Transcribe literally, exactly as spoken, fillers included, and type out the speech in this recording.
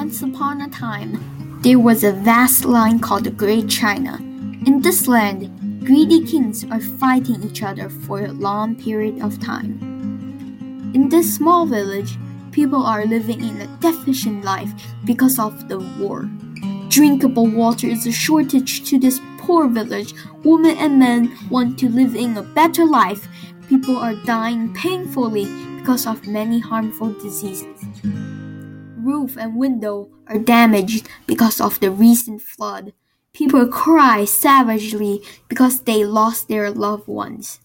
Once upon a time, there was a vast land called the Great China. In this land, greedy kings are fighting each other for a long period of time. In this small village, people are living in a deficient life because of the war. Drinkable water is a shortage to this poor village. Women and men want to live in a better life. People are dying painfully because of many harmful diseases. Roof and window are damaged because of the recent flood. People cry savagely because they lost their loved ones.